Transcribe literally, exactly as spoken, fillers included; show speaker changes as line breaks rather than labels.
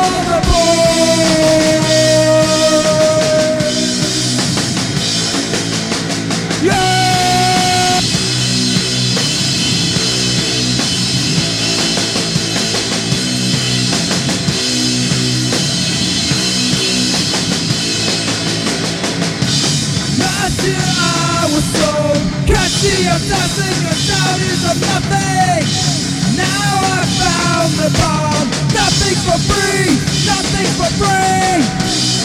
I was so catchy, I'm dancing and shouting of nothing. Now I found the bomb. Nothing for free, nothing for free.